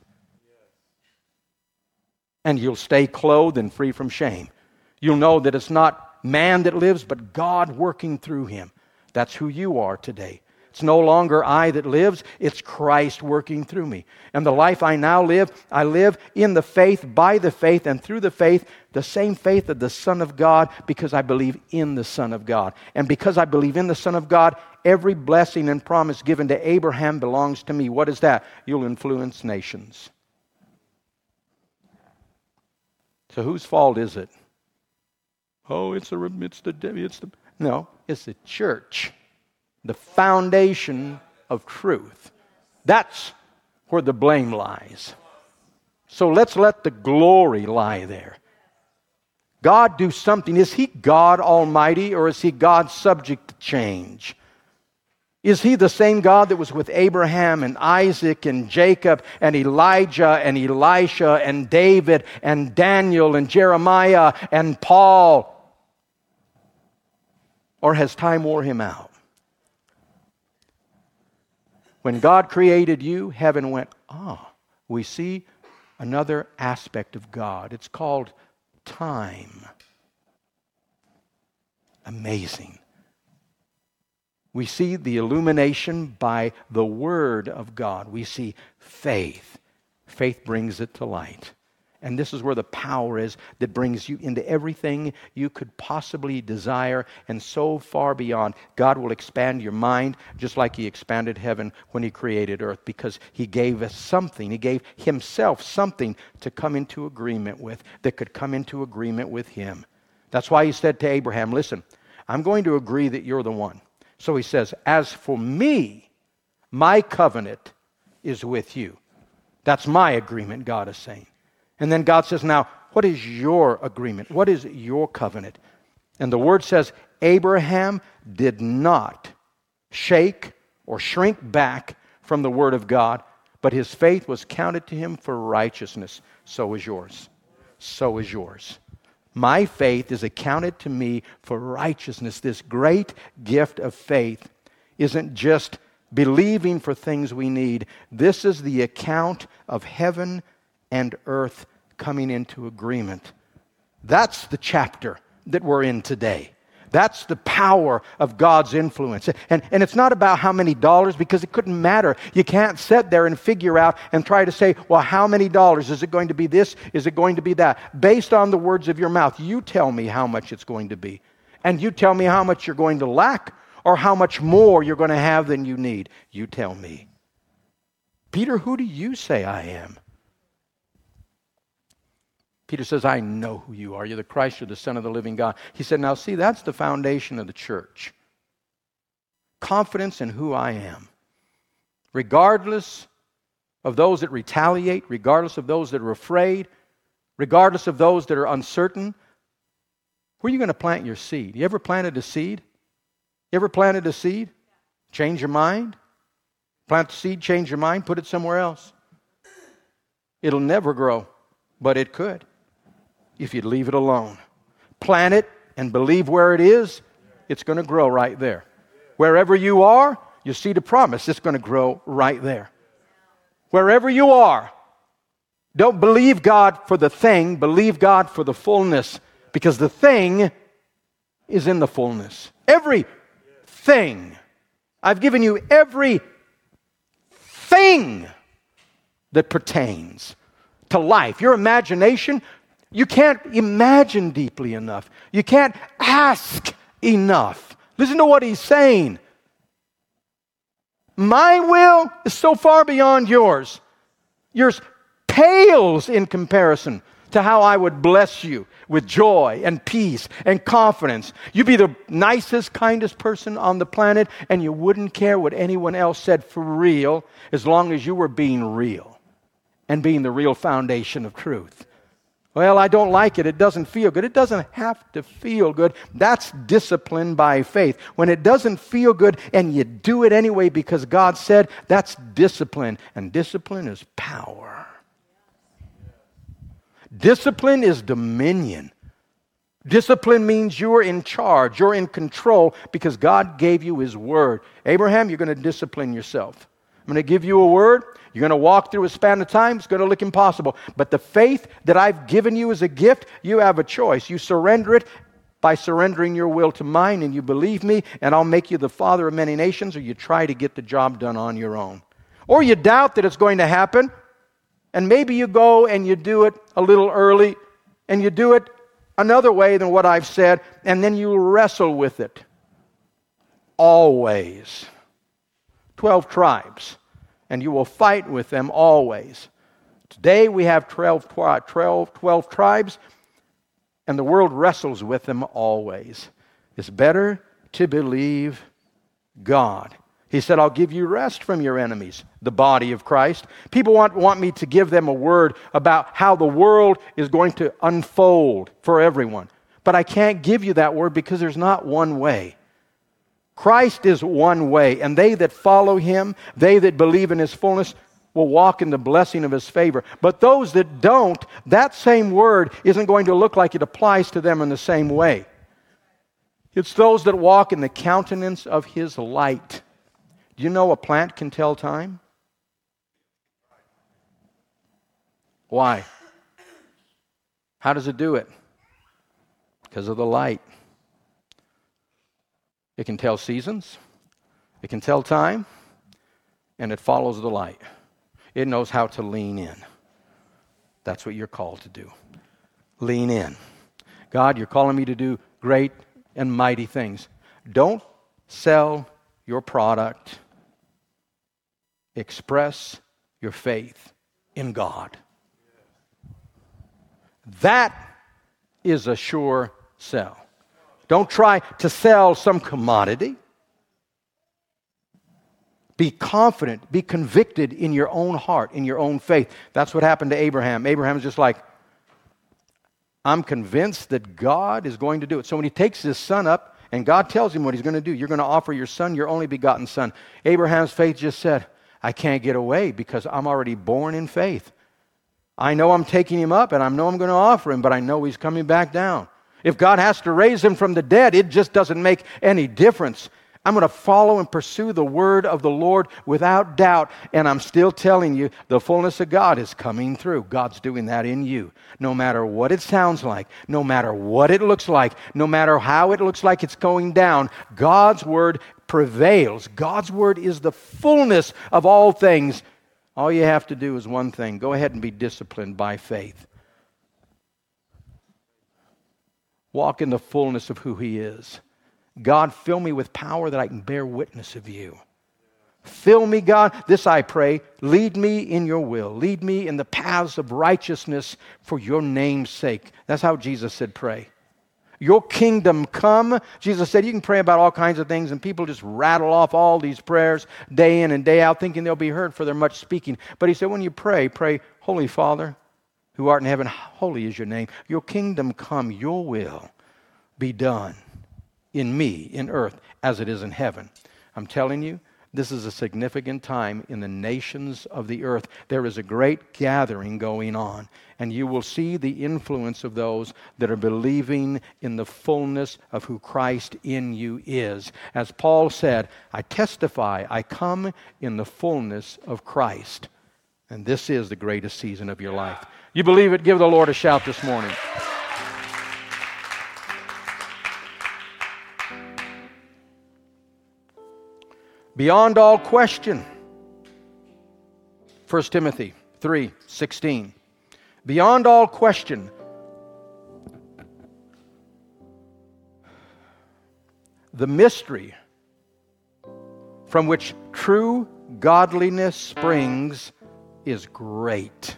And you'll stay clothed and free from shame. You'll know that it's not man that lives, but God working through him. That's who you are today. It's no longer I that lives, it's Christ working through me. And the life I now live, I live in the faith, by the faith, and through the faith, the same faith of the Son of God, because I believe in the Son of God. And because I believe in the Son of God, every blessing and promise given to Abraham belongs to me. What is that? You'll influence nations. So whose fault is it? Oh, it's the, it's the, it's the, no, it's the church. The foundation of truth. That's where the blame lies. So let's let the glory lie there. God do something. Is He God Almighty or is He God subject to change? Is He the same God that was with Abraham and Isaac and Jacob and Elijah and Elisha and David and Daniel and Jeremiah and Paul? Or has time wore Him out? When God created you, heaven went, ah, we see another aspect of God. It's called time. Amazing. We see the illumination by the Word of God. We see faith. Faith brings it to light. And this is where the power is that brings you into everything you could possibly desire and so far beyond. God will expand your mind just like He expanded heaven when He created earth, because He gave us something. He gave Himself something to come into agreement with, that could come into agreement with Him. That's why He said to Abraham, listen, I'm going to agree that you're the one. So He says, as for me, my covenant is with you. That's my agreement, God is saying. And then God says, now, what is your agreement? What is your covenant? And the Word says, Abraham did not shake or shrink back from the Word of God, but his faith was counted to him for righteousness. So is yours. So is yours. My faith is accounted to me for righteousness. This great gift of faith isn't just believing for things we need. This is the account of heaven and earth coming into agreement. That's the chapter that we're in today. That's the power of God's influence. And, and it's not about how many dollars, because it couldn't matter. You can't sit there and figure out and try to say, well, how many dollars? Is it going to be this? Is it going to be that? Based on the words of your mouth, you tell me how much it's going to be. And you tell me how much you're going to lack or how much more you're going to have than you need. You tell me. Peter, who do you say I am? Peter says, I know who you are. You're the Christ, you're the Son of the living God. He said, now see, that's the foundation of the church. Confidence in who I am. Regardless of those that retaliate, regardless of those that are afraid, regardless of those that are uncertain, where are you going to plant your seed? You ever planted a seed? You ever planted a seed? Change your mind? Plant the seed, change your mind, put it somewhere else. It'll never grow, but it could if you'd leave it alone. Plant it and believe where it is, it's going to grow right there. Wherever you are, you see the promise, it's going to grow right there. Wherever you are, don't believe God for the thing, believe God for the fullness, because the thing is in the fullness. Everything. I've given you every thing that pertains to life. Your imagination, you can't imagine deeply enough. You can't ask enough Listen to what he's saying. My will is so far beyond yours. Yours pales in comparison to how I would bless you with joy and peace and confidence. You'd be the nicest, kindest person on the planet, and you wouldn't care what anyone else said for real, as long as you were being real and being the real foundation of truth. Well, I don't like it. It doesn't feel good. It doesn't have to feel good. That's discipline by faith. When it doesn't feel good and you do it anyway because God said, that's discipline. And discipline is power. Discipline is dominion. Discipline means you're in charge. You're in control because God gave you His word. Abraham, you're going to discipline yourself. I'm going to give you a word. You're going to walk through a span of time. It's going to look impossible. But the faith that I've given you as a gift, you have a choice. You surrender it by surrendering your will to mine, and you believe me, and I'll make you the father of many nations, or you try to get the job done on your own. Or you doubt that it's going to happen, and maybe you go and you do it a little early, and you do it another way than what I've said, and then you wrestle with it. Always. Twelve tribes. And you will fight with them always. Today we have twelve, twelve, twelve tribes, and the world wrestles with them always. It's better to believe God. He said, I'll give you rest from your enemies, the body of Christ. People want, want me to give them a word about how the world is going to unfold for everyone. But I can't give you that word because there's not one way. Christ is one way, and they that follow Him, they that believe in His fullness, will walk in the blessing of His favor. But those that don't, that same word isn't going to look like it applies to them in the same way. It's those that walk in the countenance of His light. Do you know a plant can tell time? Why? How does it do it? Because of the light. It can tell seasons, it can tell time, and it follows the light. It knows how to lean in. That's what you're called to do. Lean in. God, you're calling me to do great and mighty things. Don't sell your product. Express your faith in God. That is a sure sell. Don't try to sell some commodity. Be confident, be convicted in your own heart, in your own faith. That's what happened to Abraham. Abraham's just like, I'm convinced that God is going to do it. So when he takes his son up and God tells him what He's going to do, you're going to offer your son, your only begotten son. Abraham's faith just said, I can't get away because I'm already born in faith. I know I'm taking him up and I know I'm going to offer him, but I know he's coming back down. If God has to raise him from the dead, it just doesn't make any difference. I'm going to follow and pursue the word of the Lord without doubt. And I'm still telling you, the fullness of God is coming through. God's doing that in you. No matter what it sounds like, no matter what it looks like, no matter how it looks like it's going down, God's word prevails. God's word is the fullness of all things. All you have to do is one thing. Go ahead and be disciplined by faith. Walk in the fullness of who He is. God, fill me with power that I can bear witness of You. Fill me, God, this I pray, lead me in Your will. Lead me in the paths of righteousness for Your name's sake. That's how Jesus said pray. Your kingdom come. Jesus said you can pray about all kinds of things, and people just rattle off all these prayers day in and day out thinking they'll be heard for their much speaking. But He said when you pray, pray, Holy Father, who art in heaven, holy is Your name. Your kingdom come, Your will be done in me, in earth, as it is in heaven. I'm telling you, this is a significant time in the nations of the earth. There is a great gathering going on, and you will see the influence of those that are believing in the fullness of who Christ in you is. As Paul said, I testify, I come in the fullness of Christ. And this is the greatest season of your life. You believe it? Give the Lord a shout this morning. Beyond all question. First Timothy three sixteen. Beyond all question, The mystery from which true godliness springs is great.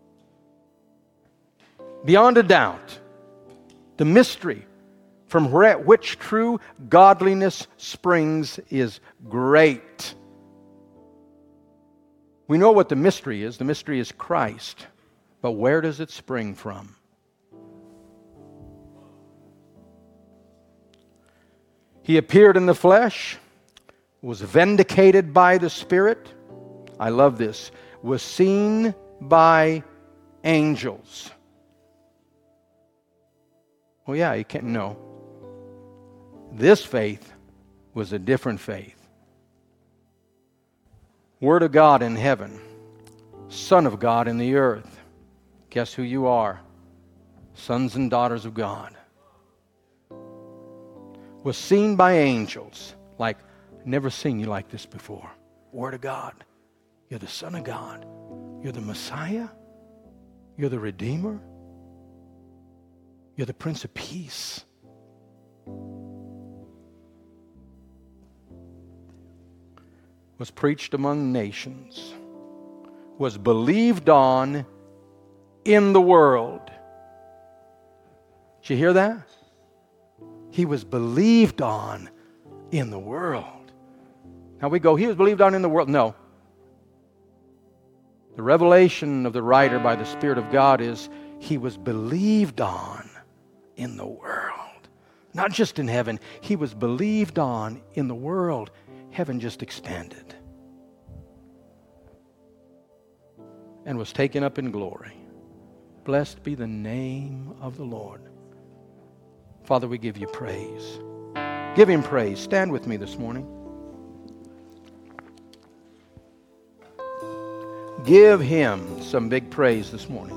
Beyond a doubt, the mystery from which true godliness springs is great. We know what the mystery is. The mystery is Christ. But where does it spring from? He appeared in the flesh, was vindicated by the Spirit. I love this. Was seen by angels. Oh yeah, you can't know. This faith was a different faith. Word of God in heaven, Son of God in the earth. Guess who you are? Sons and daughters of God. Was seen by angels. Like, never seen you like this before. Word of God. You're the Son of God. You're the Messiah. You're the Redeemer. You're the Prince of Peace. Was preached among nations. Was believed on in the world. Did you hear that? He was believed on in the world. Now we go, he was believed on in the world. No. The revelation of the writer by the Spirit of God is he was believed on in the world. Not just in heaven. He was believed on in the world. Heaven just expanded. And was taken up in glory. Blessed be the name of the Lord. Father, we give you praise. Give him praise. Stand with me this morning. Give him some big praise this morning.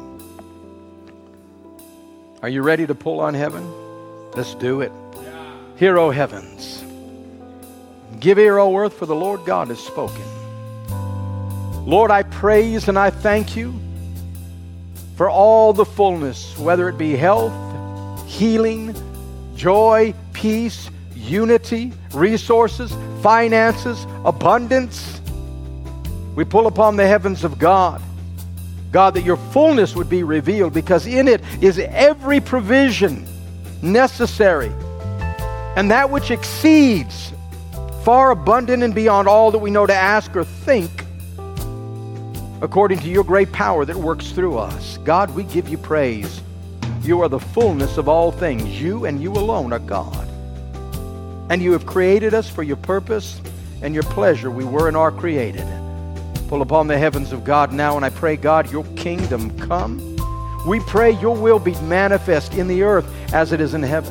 Are you ready to pull on heaven? Let's do it. Hear, O heavens. Give ear, O earth, for the Lord God has spoken. Lord, I praise and I thank you for all the fullness, whether it be health, healing, joy, peace, unity, resources, finances, abundance. We pull upon the heavens of God. God, that your fullness would be revealed, because in it is every provision necessary, and that which exceeds, far abundant and beyond all that we know to ask or think, according to your great power that works through us. God, we give you praise. You are the fullness of all things. You and you alone are God. And you have created us for your purpose and your pleasure. We were and are created. Pull upon the heavens of God now, and I pray, God, your kingdom come. We pray your will be manifest in the earth as it is in heaven.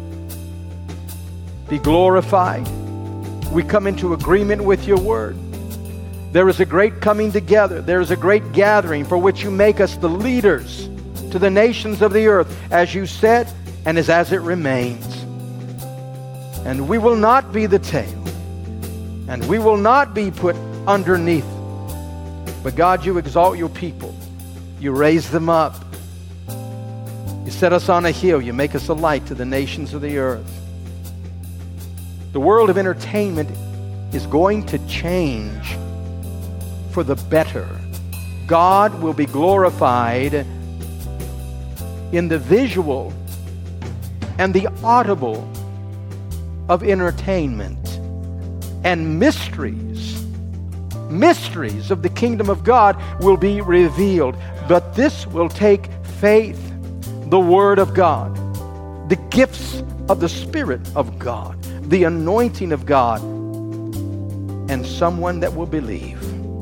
Be glorified. We come into agreement with your word. There is a great coming together. There is a great gathering for which you make us the leaders to the nations of the earth, as you said, and as, as it remains. And we will not be the tail, and we will not be put underneath. But God, you exalt your people. You raise them up. You set us on a hill. You make us a light to the nations of the earth. The world of entertainment is going to change for the better. God will be glorified in the visual and the audible of entertainment, and mysteries, mysteries of the kingdom of God will be revealed. But this will take faith, the Word of God, the gifts of the Spirit of God, the anointing of God, and someone that will believe.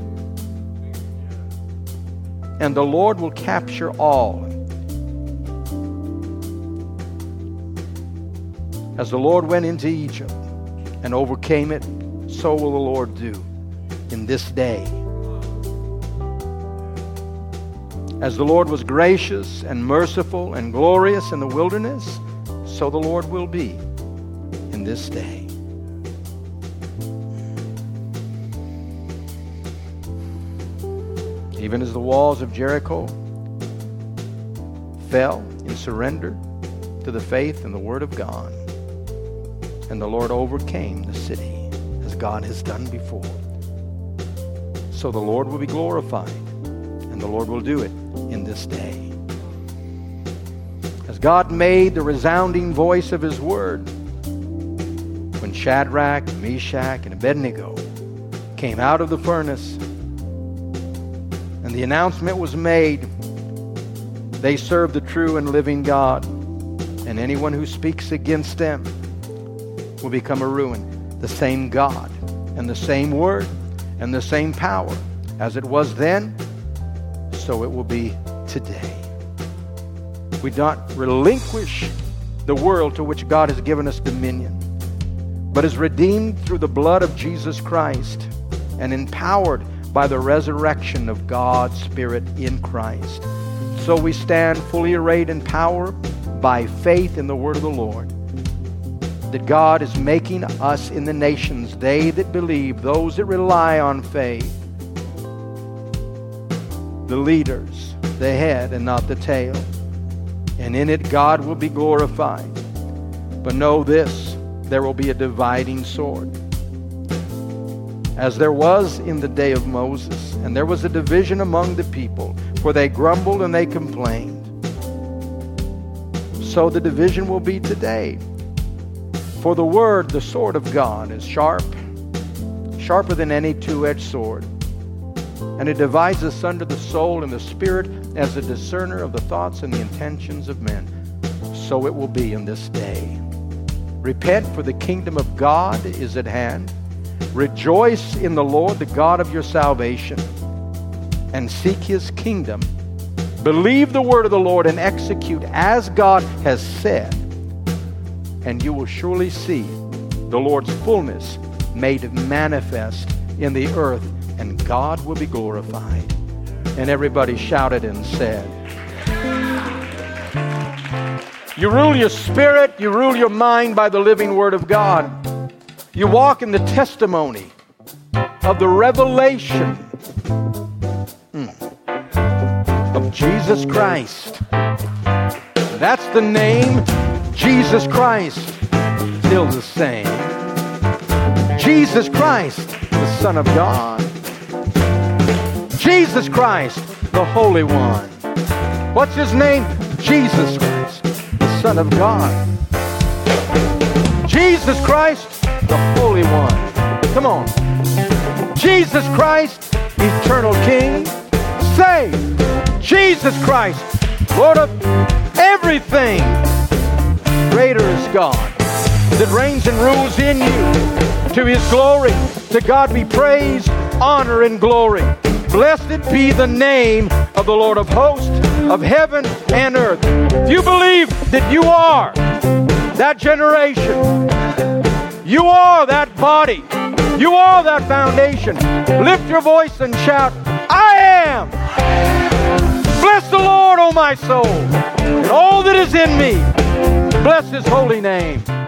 And the Lord will capture all. As the Lord went into Egypt and overcame it, so will the Lord do in this day. As the Lord was gracious and merciful and glorious in the wilderness, so the Lord will be in this day. Even as the walls of Jericho fell in surrender to the faith and the Word of God, And the Lord overcame the city as God has done before. So the Lord will be glorified, and the Lord will do it in this day. As God made the resounding voice of His word, when Shadrach, Meshach, and Abednego came out of the furnace, and the announcement was made, they serve the true and living God, and anyone who speaks against them will become a ruin. The same God and the same word and the same power as it was then, so it will be today. We do not relinquish the world to which God has given us dominion, but is redeemed through the blood of Jesus Christ and empowered by the resurrection of God's Spirit in Christ. So we stand fully arrayed in power by faith in the word of the Lord, that God is making us in the nations, they that believe, those that rely on faith, the leaders, the head and not the tail. And in it God will be glorified. But know this, there will be a dividing sword, as there was in the day of Moses. And there was a division among the people, for they grumbled and they complained. So the division will be today. For the word, the sword of God, is sharp, sharper than any two-edged sword. And it divides asunder the soul and the spirit as a discerner of the thoughts and the intentions of men. So it will be in this day. Repent, for the kingdom of God is at hand. Rejoice in the Lord, the God of your salvation, and seek His kingdom. Believe the word of the Lord and execute as God has said, and you will surely see the Lord's fullness made manifest in the earth, and God will be glorified. And everybody shouted and said, you rule your spirit, you rule your mind by the living word of God. You walk in the testimony of the revelation mm, of Jesus Christ. That's the name, Jesus Christ, still the same. Jesus Christ, the Son of God. Jesus Christ, the Holy One. What's His name? Jesus Christ, the Son of God. Jesus Christ, the Holy One. Come on. Jesus Christ, eternal King. Say, Jesus Christ, Lord of everything. Greater is God that reigns and rules in you. To His glory, to God be praise, honor, and glory. Blessed be the name of the Lord of hosts, of heaven and earth. If you believe that you are that generation, you are that body, you are that foundation, lift your voice and shout, I am. Bless the Lord, O my soul, and all that is in me. Bless His holy name.